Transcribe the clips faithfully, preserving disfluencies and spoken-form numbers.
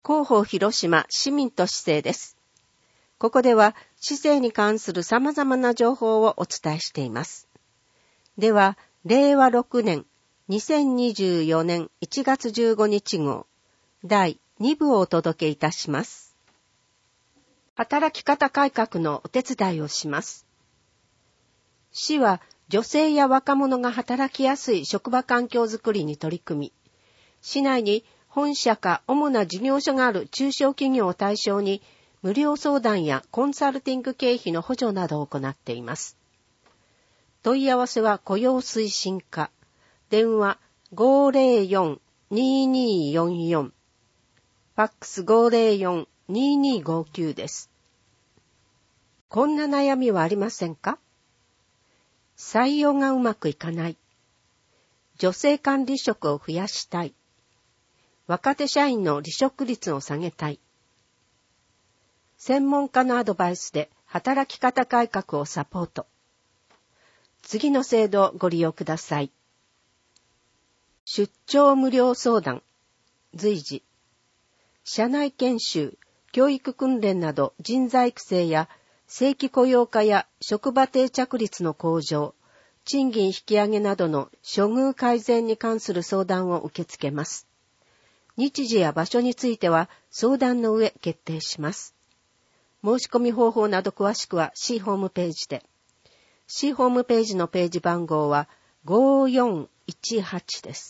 広報広島市民と市政です。ここでは市政に関する様々な情報をお伝えしています。では、れいわろくねんにせんにじゅうよねんいちがつじゅうごにち号だいにぶをお届けいたします。働き方改革のお手伝いをします。市は女性や若者が働きやすい職場環境づくりに取り組み、市内に本社か主な事業所がある中小企業を対象に無料相談やコンサルティング経費の補助などを行っています。問い合わせは雇用推進課、電話 ごーぜろよん にーにーよんよん、ファックス ごーぜろよん にーにーごきゅう です。こんな悩みはありませんか？採用がうまくいかない。女性管理職を増やしたい。若手社員の離職率を下げたい。専門家のアドバイスで働き方改革をサポート。次の制度をご利用ください。出張無料相談、随時。社内研修、教育訓練など人材育成や正規雇用化や職場定着率の向上、賃金引き上げなどの処遇改善に関する相談を受け付けます。日時や場所については相談の上決定します。申し込み方法など詳しくは市ホームページで。市ホームページのページ番号はごーよんいちはちです。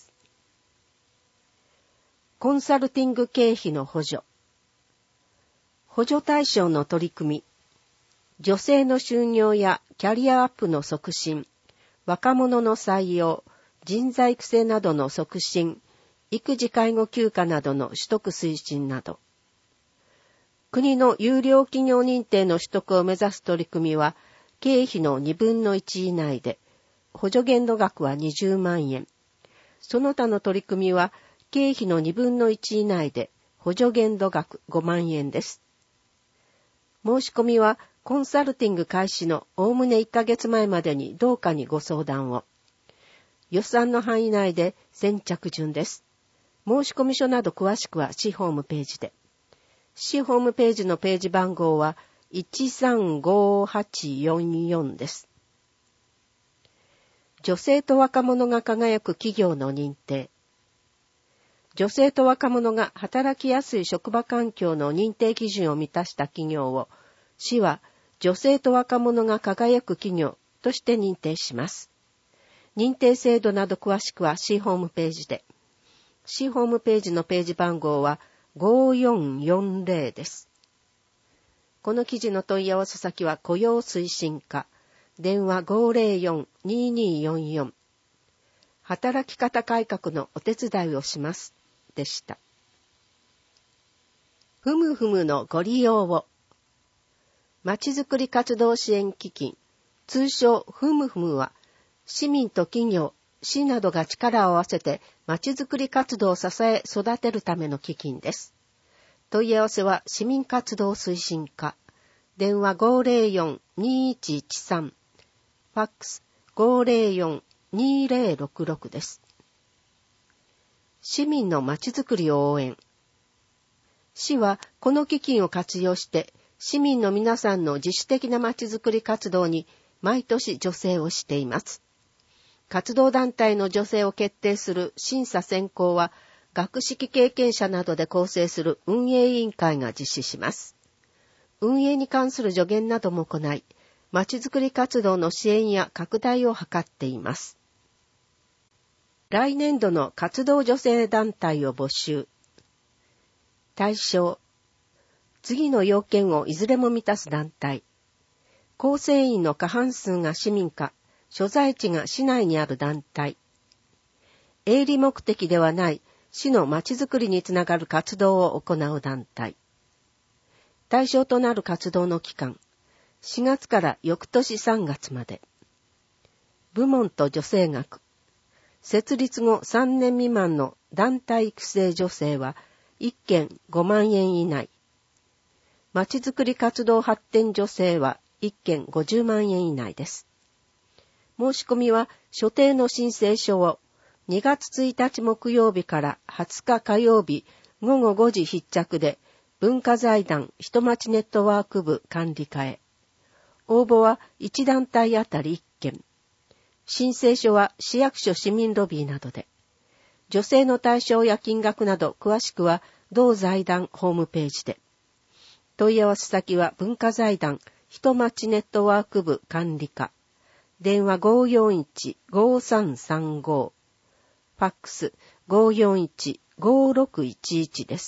コンサルティング経費の補助。補助対象の取り組み。女性の就業やキャリアアップの促進、若者の採用、人材育成などの促進、育児介護休暇などの取得推進など。国の優良企業認定の取得を目指す取り組みは、経費のにぶんのいち以内で、補助限度額はにじゅうまんえん。その他の取り組みは、経費のにぶんのいち以内で、補助限度額ごまんえんです。申し込みは、コンサルティング開始のおおむねいっかげつまえまでに同課にご相談を。予算の範囲内で先着順です。申し込み書など詳しくは市ホームページで。市ホームページのページ番号はいちさんごはちよんよんです。女性と若者が輝く企業の認定。女性と若者が働きやすい職場環境の認定基準を満たした企業を、市は女性と若者が輝く企業として認定します。認定制度など詳しくは市ホームページで。市ホームページのページ番号はごーよんよんぜろです。この記事の問い合わせ先は雇用推進課、電話 ごーぜろよん にーにーよんよん、働き方改革のお手伝いをします、でした。ふむふむのご利用を。まちづくり活動支援基金、通称ふむふむは、市民と企業、市などが力を合わせてまちづくり活動を支え育てるための基金です。問い合わせは市民活動推進課、電話 ごーぜろよん にーいちいちさん、ファックス ごーぜろよん にーぜろろくろくです。市民のまちづくりを応援。市はこの基金を活用して市民の皆さんの自主的なまちづくり活動に毎年助成をしています。活動団体の助成を決定する審査選考は、学識経験者などで構成する運営委員会が実施します。運営に関する助言なども行い、まちづくり活動の支援や拡大を図っています。来年度の活動助成団体を募集。対象。次の要件をいずれも満たす団体。構成員の過半数が市民か、所在地が市内にある団体。営利目的ではない市のまちづくりにつながる活動を行う団体。対象となる活動の期間、しがつから翌年さんがつまで。部門と助成額。設立後さんねん未満の団体育成助成はいっけんごまんえん以内。まちづくり活動発展助成はいっけんごじゅうまんえん以内です。申し込みは所定の申請書をにがつついたち木曜日からはつか火曜日午後ごじ必着で文化財団人町ネットワーク部管理課へ。応募はいち団体あたりいっけん。申請書は市役所市民ロビーなどで。助成の対象や金額など詳しくは同財団ホームページで。問い合わせ先は文化財団人町ネットワーク部管理課。電話 ごーよんいち ごーさんさんご。ファックス ごーよんいち ごーろくいちいち です。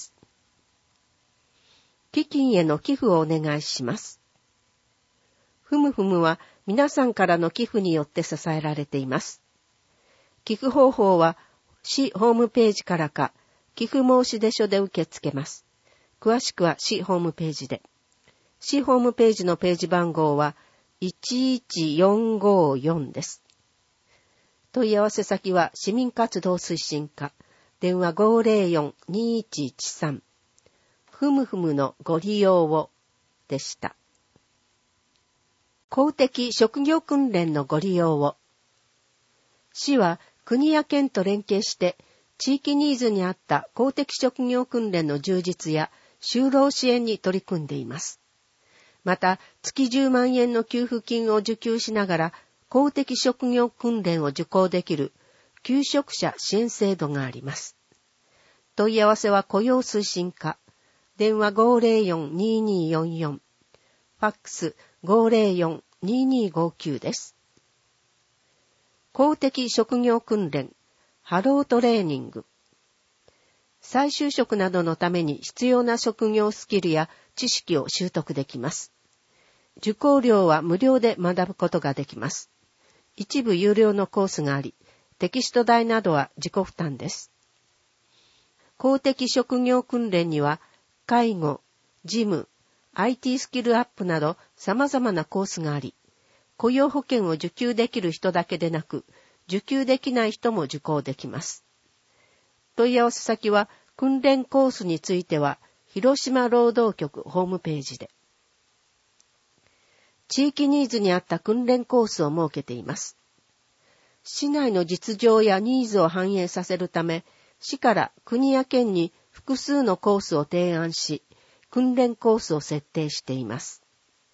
基金への寄付をお願いします。ふむふむは皆さんからの寄付によって支えられています。寄付方法は市ホームページからか寄付申出書で受け付けます。詳しくは市ホームページで。市ホームページのページ番号はいちいちよんごよんです。問い合わせ先は市民活動推進課。電話 ごーぜろよん にーいちいちさん。ふむふむのご利用をでした。公的職業訓練のご利用を。市は国や県と連携して地域ニーズに合った公的職業訓練の充実や就労支援に取り組んでいます。また、月じゅうまんえんの給付金を受給しながら公的職業訓練を受講できる求職者支援制度があります。問い合わせは雇用推進課。電話 ごーぜろよん にーにーよんよん。ファックス ごーぜろよん にーにーごきゅう です。公的職業訓練、ハロートレーニング。再就職などのために必要な職業スキルや知識を習得できます。受講料は無料で学ぶことができます。一部有料のコースがあり、テキスト代などは自己負担です。公的職業訓練には、介護、事務、アイティー スキルアップなど様々なコースがあり、雇用保険を受給できる人だけでなく、受給できない人も受講できます。問い合わせ先は、訓練コースについては、広島労働局ホームページで。地域ニーズに合った訓練コースを設けています。市内の実情やニーズを反映させるため、市から国や県に複数のコースを提案し、訓練コースを設定しています。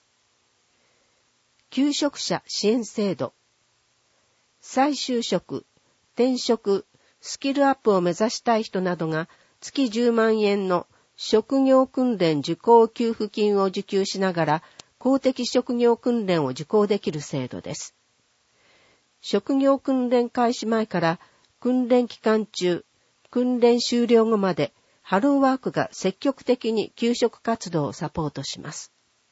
求職者支援制度。再就職、転職、スキルアップを目指したい人などが月じゅうまんえんの職業訓練受講給付金を受給しながら公的職業訓練を受講できる制度です。職業訓練開始前から訓練期間中、訓練終了後までハローワークが積極的に求職活動をサポートします。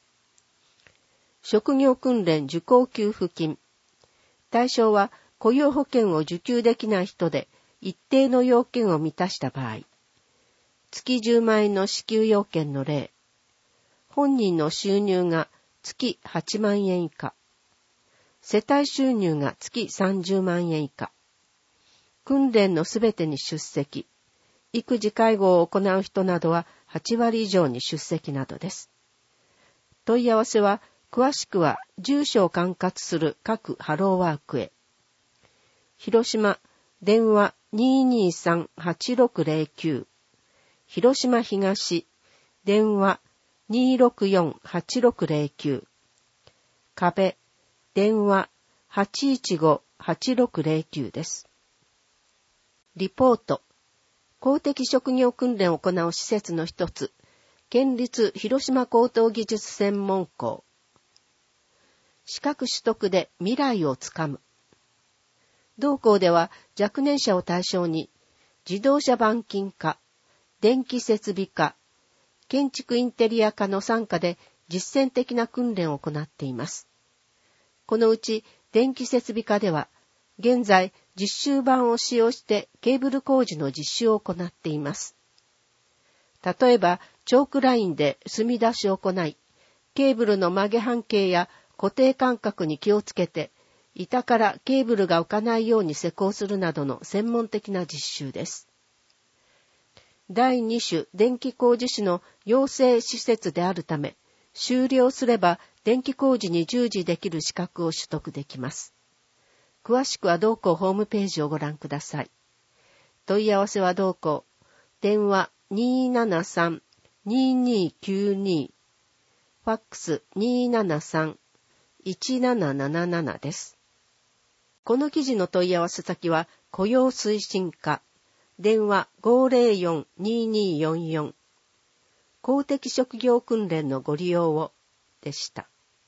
職業訓練受講給付金。対象は雇用保険を受給できない人で一定の要件を満たした場合。月じゅうまんえんの支給要件の例。本人の収入が月はちまんえん以下。世帯収入が月さんじゅうまんえん以下。訓練のすべてに出席。育児介護を行う人などははちわり以上に出席などです。問い合わせは、詳しくは住所を管轄する各ハローワークへ。広島、電話 にーにーさん はちろくぜろきゅう。広島東、電話 にーろくよん はちろくぜろきゅう。壁、電話 はちいちご はちろくぜろきゅう です。リポート。公的職業訓練を行う施設の一つ、県立広島高等技術専門校。資格取得で未来をつかむ。同校では若年者を対象に、自動車板金科、電気設備科、建築インテリア科の傘下で実践的な訓練を行っています。このうち電気設備科では、現在実習板を使用してケーブル工事の実習を行っています。例えば、チョークラインで墨出しを行い、ケーブルの曲げ半径や固定間隔に気をつけて、板からケーブルが浮かないように施工するなどの専門的な実習です。だいに種電気工事士の養成施設であるため、修了すれば電気工事に従事できる資格を取得できます。詳しくは同校ホームページをご覧ください。問い合わせは同校。電話にーななさん にーにーきゅうにー、ファックス にーななさん いちなななななな です。この記事の問い合わせ先は雇用推進課、電話 ごーぜろよん にーにーよんよん、公的職業訓練のご利用をでした。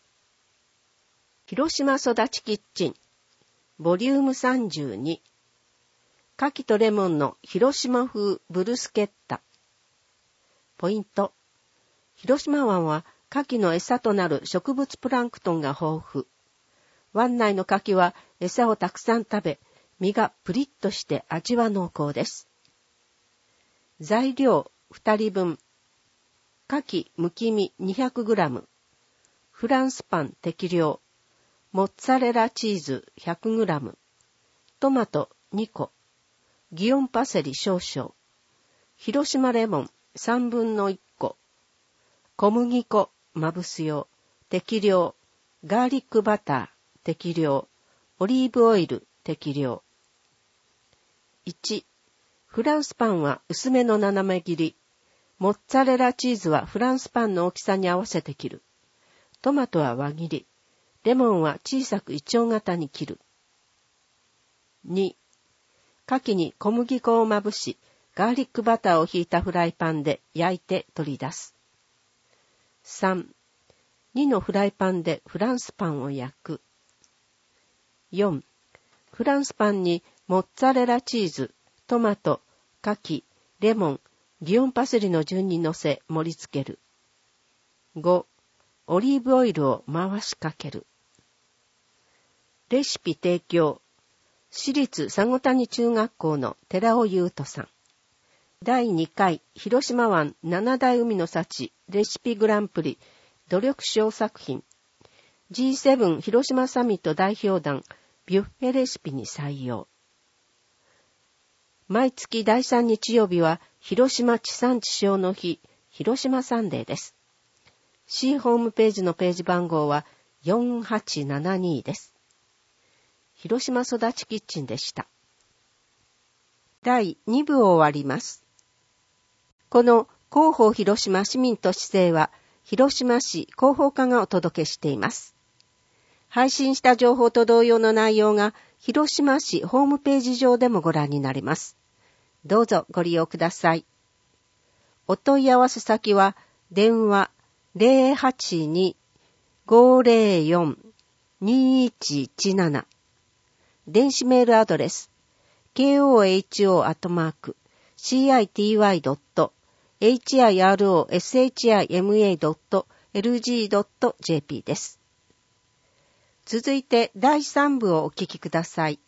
広島育ちキッチン、ボリュームさんじゅうに、牡蠣とレモンの広島風ブルスケッタ。ポイント。広島湾は牡蠣の餌となる植物プランクトンが豊富。湾内の牡蠣は餌をたくさん食べ、身がプリッとして味は濃厚です。材料ふたりぶん。牡蠣むき身 にひゃくグラム。フランスパン適量。モッツァレラチーズ ひゃくグラム。トマトにこ。ギヨンパセリ少々。広島レモンさんぶんのいっこ。小麦粉まぶす用適量。ガーリックバター適量。オリーブオイル適量。いち. フランスパンは薄めの斜め切り。モッツァレラチーズはフランスパンの大きさに合わせて切る。トマトは輪切り。レモンは小さくイチョウ型に切る。に. 牡蠣に小麦粉をまぶし、ガーリックバターをひいたフライパンで焼いて取り出す。さん. にのフライパンでフランスパンを焼く。よん. フランスパンにモッツァレラチーズ、トマト、牡蠣、レモン、ギヨンパセリの順に乗せ盛り付ける。ご. オリーブオイルを回しかける。レシピ提供。私立佐護谷中学校の寺尾優斗さん。だいにかい広島湾七大海の幸レシピグランプリ努力賞作品 ジーセブン 広島サミット代表団ビュッフェレシピに採用。毎月だいさん日曜日は広島地産地消の日、広島サンデーです。C ホームページのページ番号はよんはちななにです。広島育ちキッチンでした。だいに部を終わります。この広報広島市民都市政は広島市広報課がお届けしています。配信した情報と同様の内容が広島市ホームページ上でもご覧になれます。どうぞご利用ください。お問い合わせ先は電話 ゼロはちに ごーぜろよん にーいちいちなな、電子メールアドレス ケーオーエイチオー アットマーク シーアイティーワイ ドット エイチアイアールオーエスエイチアイエムエー ドット エルジー ドット ジェーピー です。続いてだいさん部をお聞きください。